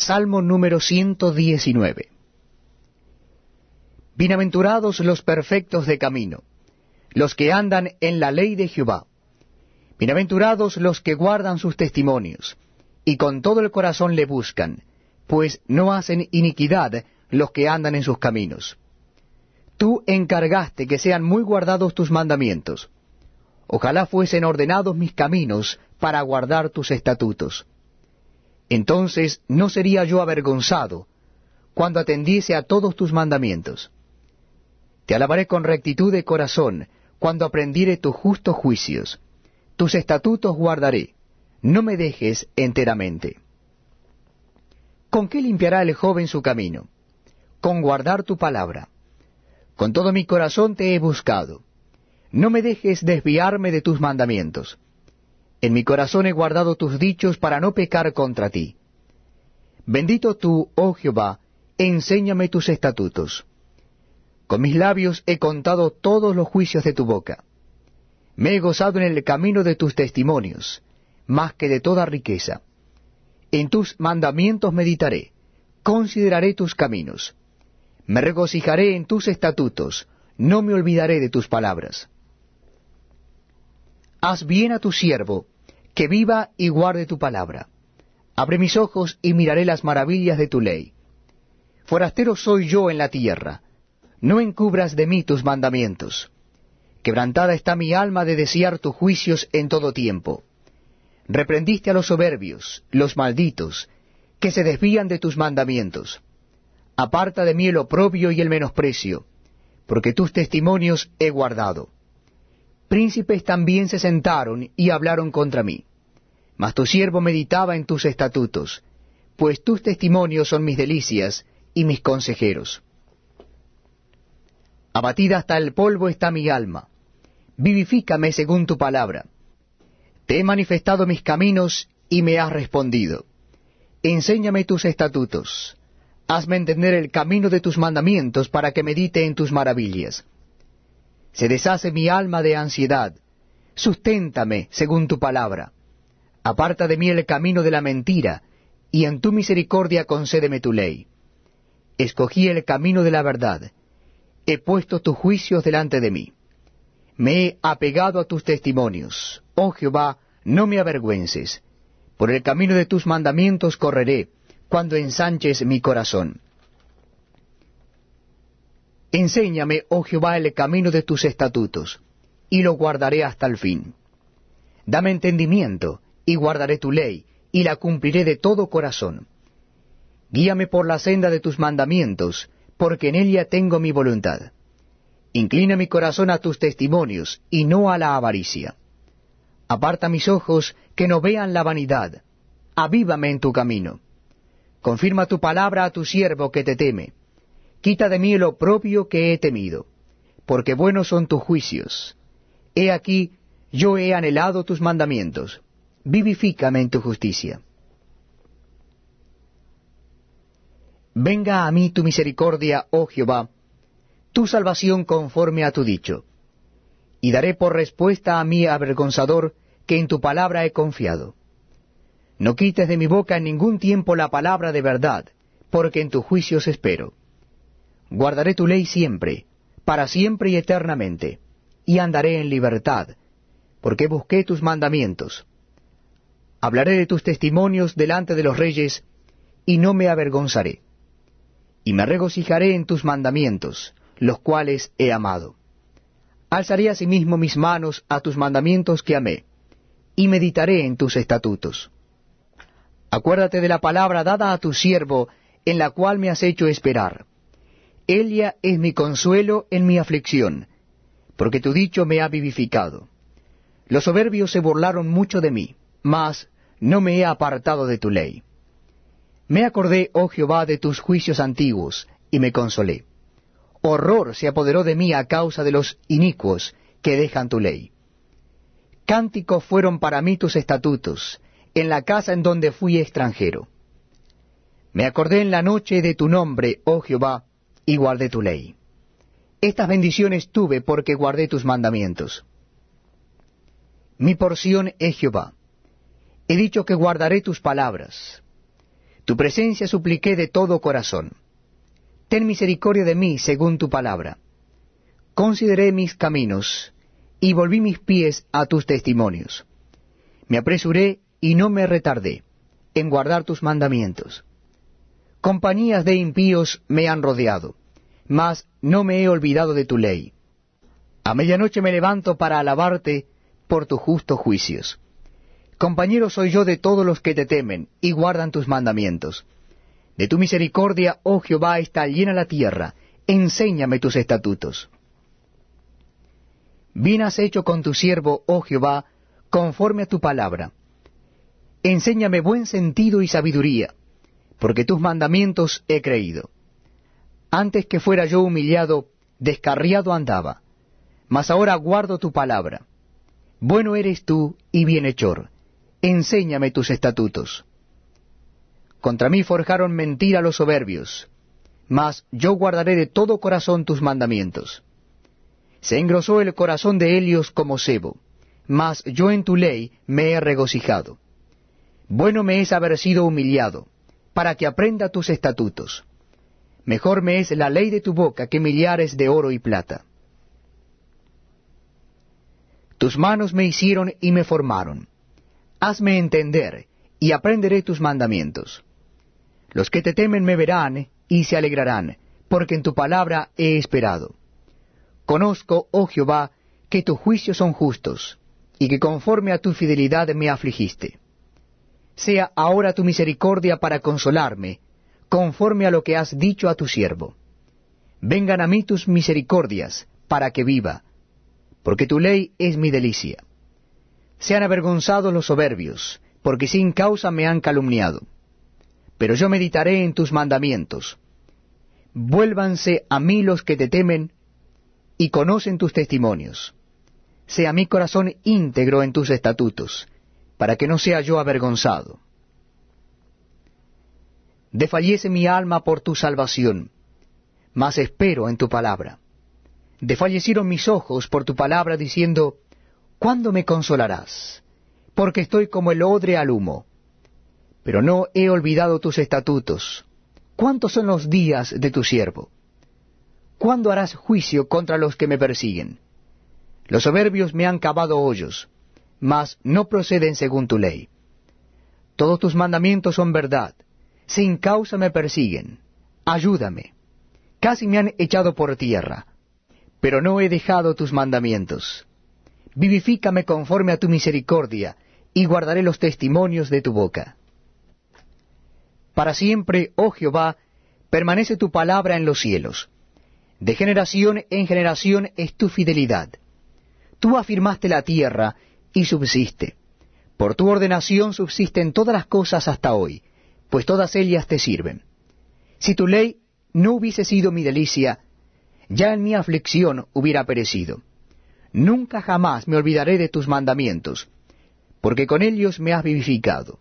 Salmo número 119. Bienaventurados los perfectos de camino, los que andan en la ley de Jehová. Bienaventurados los que guardan sus testimonios, y con todo el corazón le buscan, pues no hacen iniquidad los que andan en sus caminos. Tú encargaste que sean muy guardados tus mandamientos. Ojalá fuesen ordenados mis caminos para guardar tus estatutos. Entonces no sería yo avergonzado cuando atendiese a todos tus mandamientos. Te alabaré con rectitud de corazón cuando aprendiere tus justos juicios. Tus estatutos guardaré, no me dejes enteramente. ¿Con qué limpiará el joven su camino? Con guardar tu palabra. Con todo mi corazón te he buscado. No me dejes desviarme de tus mandamientos. En mi corazón he guardado tus dichos para no pecar contra ti. Bendito tú, oh Jehová, enséñame tus estatutos. Con mis labios he contado todos los juicios de tu boca. Me he gozado en el camino de tus testimonios, más que de toda riqueza. En tus mandamientos meditaré, consideraré tus caminos. Me regocijaré en tus estatutos, no me olvidaré de tus palabras. Haz bien a tu siervo, que viva y guarde tu palabra. Abre mis ojos y miraré las maravillas de tu ley. Forastero soy yo en la tierra, no encubras de mí tus mandamientos. Quebrantada está mi alma de desear tus juicios en todo tiempo. Reprendiste a los soberbios, los malditos, que se desvían de tus mandamientos. Aparta de mí el oprobio y el menosprecio, porque tus testimonios he guardado. Príncipes también se sentaron y hablaron contra mí. Mas tu siervo meditaba en tus estatutos, pues tus testimonios son mis delicias y mis consejeros. Abatida hasta el polvo está mi alma. Vivifícame según tu palabra. Te he manifestado mis caminos y me has respondido. Enséñame tus estatutos. Hazme entender el camino de tus mandamientos para que medite en tus maravillas. Se deshace mi alma de ansiedad. Susténtame según tu palabra. Aparta de mí el camino de la mentira, y en tu misericordia concédeme tu ley. Escogí el camino de la verdad. He puesto tus juicios delante de mí. Me he apegado a tus testimonios. Oh Jehová, no me avergüences. Por el camino de tus mandamientos correré, cuando ensanches mi corazón. Enséñame, oh Jehová, el camino de tus estatutos, y lo guardaré hasta el fin. Dame entendimiento, y guardaré tu ley, y la cumpliré de todo corazón. Guíame por la senda de tus mandamientos, porque en ella tengo mi voluntad. Inclina mi corazón a tus testimonios, y no a la avaricia. Aparta mis ojos, que no vean la vanidad. Avívame en tu camino. Confirma tu palabra a tu siervo que te teme. Quita de mí el oprobio que he temido, porque buenos son tus juicios. He aquí, yo he anhelado tus mandamientos. Vivifícame en tu justicia. Venga a mí tu misericordia, oh Jehová, tu salvación conforme a tu dicho. Y daré por respuesta a mi avergonzador, que en tu palabra he confiado. No quites de mi boca en ningún tiempo la palabra de verdad, porque en tus juicios espero. Guardaré tu ley siempre, para siempre y eternamente, y andaré en libertad, porque busqué tus mandamientos. Hablaré de tus testimonios delante de los reyes, y no me avergonzaré. Y me regocijaré en tus mandamientos, los cuales he amado. Alzaré asimismo mis manos a tus mandamientos que amé, y meditaré en tus estatutos. Acuérdate de la palabra dada a tu siervo, en la cual me has hecho esperar. Ella es mi consuelo en mi aflicción, porque tu dicho me ha vivificado. Los soberbios se burlaron mucho de mí, mas no me he apartado de tu ley. Me acordé, oh Jehová, de tus juicios antiguos, y me consolé. Horror se apoderó de mí a causa de los inicuos que dejan tu ley. Cánticos fueron para mí tus estatutos, en la casa en donde fui extranjero. Me acordé en la noche de tu nombre, oh Jehová, y guardé tu ley. Estas bendiciones tuve porque guardé tus mandamientos. Mi porción es Jehová. He dicho que guardaré tus palabras. Tu presencia supliqué de todo corazón. Ten misericordia de mí según tu palabra. Consideré mis caminos, y volví mis pies a tus testimonios. Me apresuré y no me retardé en guardar tus mandamientos. Compañías de impíos me han rodeado, mas no me he olvidado de tu ley. A medianoche me levanto para alabarte por tus justos juicios. Compañero soy yo de todos los que te temen y guardan tus mandamientos. De tu misericordia, oh Jehová, está llena la tierra. Enséñame tus estatutos. Bien has hecho con tu siervo, oh Jehová, conforme a tu palabra. Enséñame buen sentido y sabiduría, porque tus mandamientos he creído. Antes que fuera yo humillado, descarriado andaba, mas ahora guardo tu palabra. Bueno eres tú y bienhechor. Enséñame tus estatutos. Contra mí forjaron mentira los soberbios, mas yo guardaré de todo corazón tus mandamientos. Se engrosó el corazón de ellos como sebo, mas yo en tu ley me he regocijado. Bueno me es haber sido humillado, para que aprenda tus estatutos. Mejor me es la ley de tu boca que millares de oro y plata. Tus manos me hicieron y me formaron. Hazme entender, y aprenderé tus mandamientos. Los que te temen me verán y se alegrarán, porque en tu palabra he esperado. Conozco, oh Jehová, que tus juicios son justos, y que conforme a tu fidelidad me afligiste. Sea ahora tu misericordia para consolarme, conforme a lo que has dicho a tu siervo. Vengan a mí tus misericordias, para que viva, porque tu ley es mi delicia. Sean avergonzados los soberbios, porque sin causa me han calumniado. Pero yo meditaré en tus mandamientos. Vuélvanse a mí los que te temen, y conocen tus testimonios. Sea mi corazón íntegro en tus estatutos, para que no sea yo avergonzado. Desfallece mi alma por tu salvación, mas espero en tu palabra. Desfallecieron mis ojos por tu palabra, diciendo, ¿cuándo me consolarás? Porque estoy como el odre al humo. Pero no he olvidado tus estatutos. ¿Cuántos son los días de tu siervo? ¿Cuándo harás juicio contra los que me persiguen? Los soberbios me han cavado hoyos, mas no proceden según tu ley. Todos tus mandamientos son verdad, sin causa me persiguen. Ayúdame. Casi me han echado por tierra, pero no he dejado tus mandamientos. Vivifícame conforme a tu misericordia, y guardaré los testimonios de tu boca. Para siempre, oh Jehová, permanece tu palabra en los cielos. De generación en generación es tu fidelidad. Tú afirmaste la tierra y subsiste. Por tu ordenación subsisten todas las cosas hasta hoy, pues todas ellas te sirven. Si tu ley no hubiese sido mi delicia, ya en mi aflicción hubiera perecido. Nunca jamás me olvidaré de tus mandamientos, porque con ellos me has vivificado.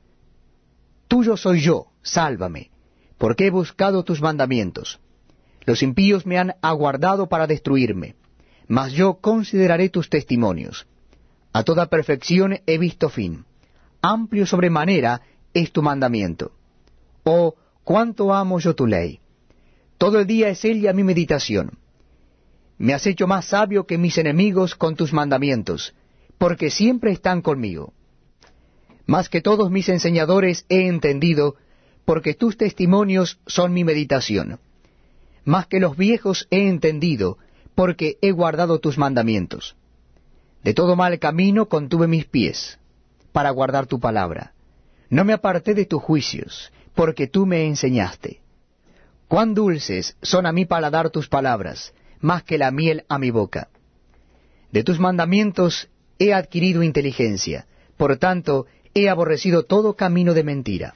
Tuyo soy yo, sálvame, porque he buscado tus mandamientos. Los impíos me han aguardado para destruirme, mas yo consideraré tus testimonios. A toda perfección he visto fin. Amplio sobremanera es tu mandamiento. Oh, cuánto amo yo tu ley. Todo el día es ella mi meditación. Me has hecho más sabio que mis enemigos con tus mandamientos, porque siempre están conmigo. Más que todos mis enseñadores he entendido, porque tus testimonios son mi meditación. Más que los viejos he entendido, porque he guardado tus mandamientos. De todo mal camino contuve mis pies, para guardar tu palabra. No me aparté de tus juicios, porque tú me enseñaste. Cuán dulces son a mi paladar tus palabras, más que la miel a mi boca. De tus mandamientos he adquirido inteligencia, por tanto he aborrecido todo camino de mentira.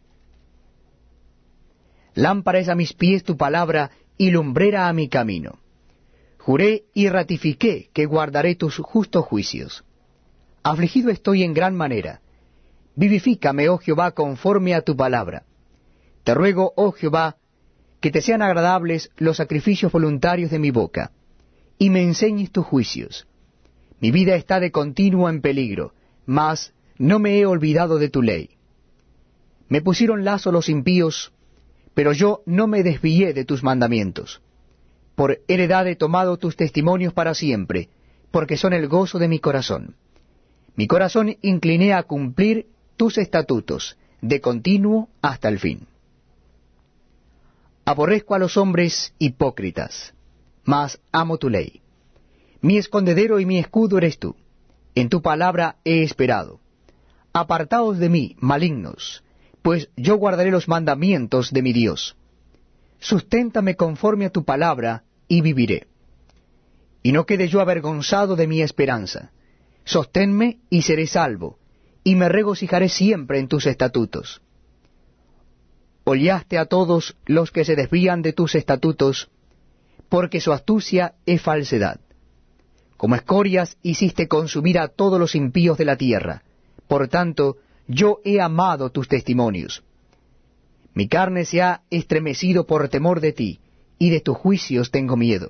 Lámpara es a mis pies tu palabra, y lumbrera a mi camino. Juré y ratifiqué que guardaré tus justos juicios. Afligido estoy en gran manera. Vivifícame, oh Jehová, conforme a tu palabra. Te ruego, oh Jehová, que te sean agradables los sacrificios voluntarios de mi boca, y me enseñes tus juicios. Mi vida está de continuo en peligro, mas no me he olvidado de tu ley. Me pusieron lazo los impíos, pero yo no me desvié de tus mandamientos. Por heredad he tomado tus testimonios para siempre, porque son el gozo de mi corazón. Mi corazón incliné a cumplir tus estatutos, de continuo hasta el fin. Aborrezco a los hombres hipócritas, mas amo tu ley. Mi escondedero y mi escudo eres tú. En tu palabra he esperado. Apartaos de mí, malignos, pues yo guardaré los mandamientos de mi Dios. Susténtame conforme a tu palabra, y viviré. Y no quede yo avergonzado de mi esperanza. Sosténme y seré salvo, y me regocijaré siempre en tus estatutos. Hollaste a todos los que se desvían de tus estatutos, porque su astucia es falsedad. Como escorias hiciste consumir a todos los impíos de la tierra. Por tanto, yo he amado tus testimonios. Mi carne se ha estremecido por temor de ti, y de tus juicios tengo miedo.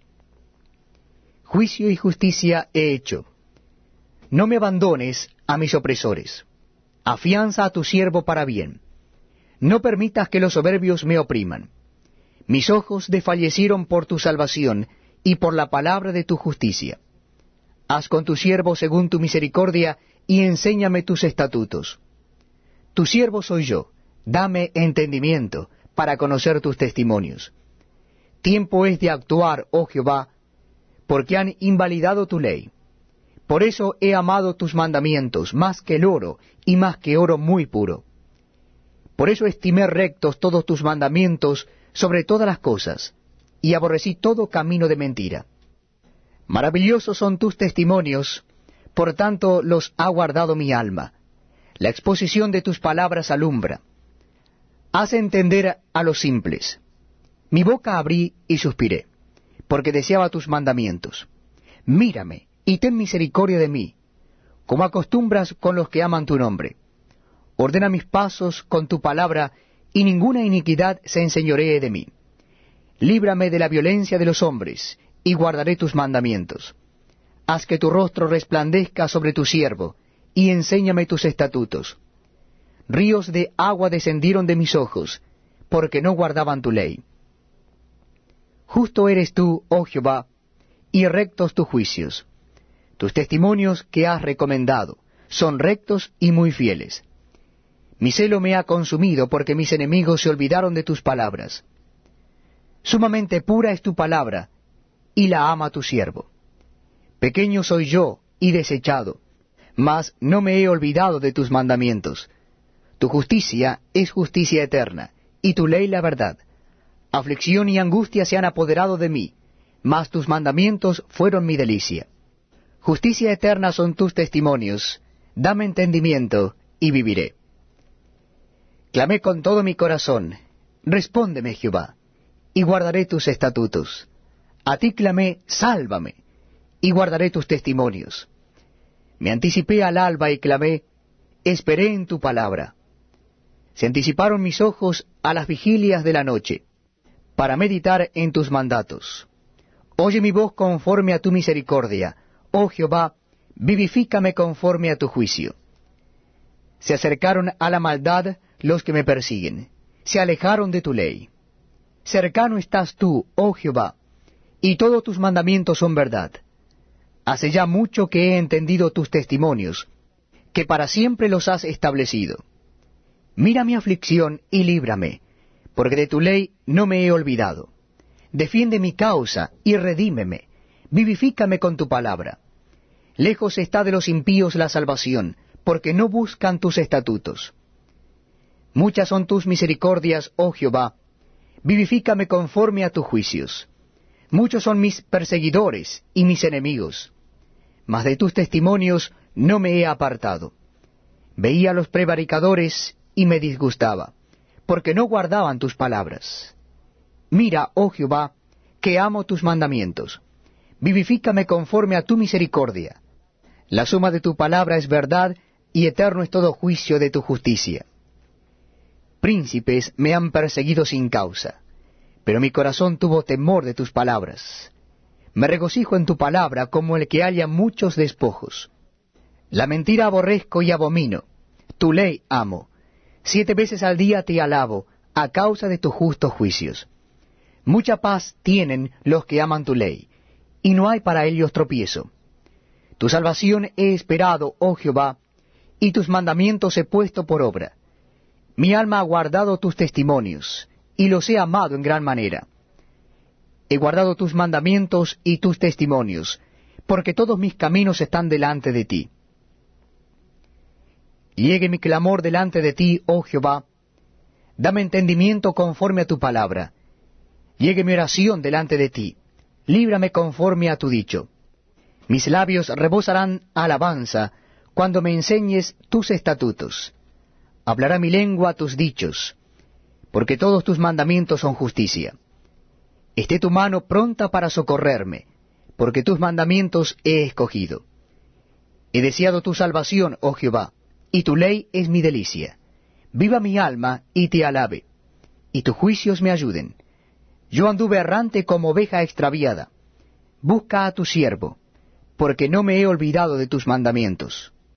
Juicio y justicia he hecho. No me abandones a mis opresores. Afianza a tu siervo para bien. No permitas que los soberbios me opriman. Mis ojos desfallecieron por tu salvación y por la palabra de tu justicia. Haz con tu siervo según tu misericordia y enséñame tus estatutos. Tu siervo soy yo, dame entendimiento para conocer tus testimonios. Tiempo es de actuar, oh Jehová, porque han invalidado tu ley. Por eso he amado tus mandamientos más que el oro y más que oro muy puro. Por eso estimé rectos todos tus mandamientos sobre todas las cosas, y aborrecí todo camino de mentira. Maravillosos son tus testimonios, por tanto los ha guardado mi alma. La exposición de tus palabras alumbra. Haz entender a los simples. Mi boca abrí y suspiré, porque deseaba tus mandamientos. Mírame y ten misericordia de mí, como acostumbras con los que aman tu nombre. Ordena mis pasos con tu palabra, y ninguna iniquidad se enseñoree de mí. Líbrame de la violencia de los hombres, y guardaré tus mandamientos. Haz que tu rostro resplandezca sobre tu siervo, y enséñame tus estatutos. Ríos de agua descendieron de mis ojos, porque no guardaban tu ley. Justo eres tú, oh Jehová, y rectos tus juicios. Tus testimonios que has recomendado son rectos y muy fieles. Mi celo me ha consumido porque mis enemigos se olvidaron de tus palabras. Sumamente pura es tu palabra, y la ama tu siervo. Pequeño soy yo y desechado, mas no me he olvidado de tus mandamientos. Tu justicia es justicia eterna, y tu ley la verdad. Aflicción y angustia se han apoderado de mí, mas tus mandamientos fueron mi delicia. Justicia eterna son tus testimonios, dame entendimiento, y viviré. Clamé con todo mi corazón, respóndeme Jehová, y guardaré tus estatutos. A ti clamé, sálvame, y guardaré tus testimonios. Me anticipé al alba y clamé, esperé en tu palabra. Se anticiparon mis ojos a las vigilias de la noche, para meditar en tus mandatos. Oye mi voz conforme a tu misericordia, oh Jehová, vivifícame conforme a tu juicio. Se acercaron a la maldad los que me persiguen, se alejaron de tu ley. Cercano estás tú, oh Jehová, y todos tus mandamientos son verdad. Hace ya mucho que he entendido tus testimonios, que para siempre los has establecido. Mira mi aflicción y líbrame, porque de tu ley no me he olvidado. Defiende mi causa y redímeme, vivifícame con tu palabra. Lejos está de los impíos la salvación, porque no buscan tus estatutos. Muchas son tus misericordias, oh Jehová, vivifícame conforme a tus juicios. Muchos son mis perseguidores y mis enemigos, mas de tus testimonios no me he apartado. Veía a los prevaricadores y me disgustaba, porque no guardaban tus palabras. Mira, oh Jehová, que amo tus mandamientos. Vivifícame conforme a tu misericordia. La suma de tu palabra es verdad, y eterno es todo juicio de tu justicia. Príncipes me han perseguido sin causa, pero mi corazón tuvo temor de tus palabras. Me regocijo en tu palabra como el que halla muchos despojos. La mentira aborrezco y abomino, tu ley amo. 7 veces al día te alabo, a causa de tus justos juicios. Mucha paz tienen los que aman tu ley, y no hay para ellos tropiezo. Tu salvación he esperado, oh Jehová, y tus mandamientos he puesto por obra. Mi alma ha guardado tus testimonios, y los he amado en gran manera. He guardado tus mandamientos y tus testimonios, porque todos mis caminos están delante de ti. Llegue mi clamor delante de ti, oh Jehová. Dame entendimiento conforme a tu palabra. Llegue mi oración delante de ti. Líbrame conforme a tu dicho. Mis labios rebosarán alabanza cuando me enseñes tus estatutos. Hablará mi lengua tus dichos, porque todos tus mandamientos son justicia. Esté tu mano pronta para socorrerme, porque tus mandamientos he escogido. He deseado tu salvación, oh Jehová, y tu ley es mi delicia. Viva mi alma y te alabe, y tus juicios me ayuden. Yo anduve errante como oveja extraviada. Busca a tu siervo, porque no me he olvidado de tus mandamientos.